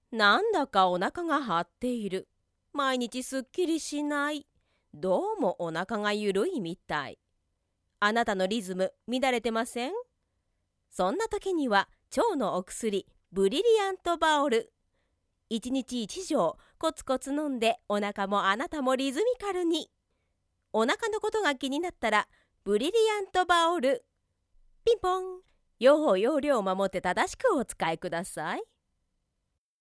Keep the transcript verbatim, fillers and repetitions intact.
なんだかお腹が張っている。毎日すっきりしない。どうもお腹がゆるいみたい。あなたのリズム乱れてません？そんな時には腸のお薬ブリリアントバオル。いちにちいち錠コツコツ飲んでお腹もあなたもリズミカルに。お腹のことが気になったらブリリアントバオル。ピンポン。用法用量を守って正しくお使いください。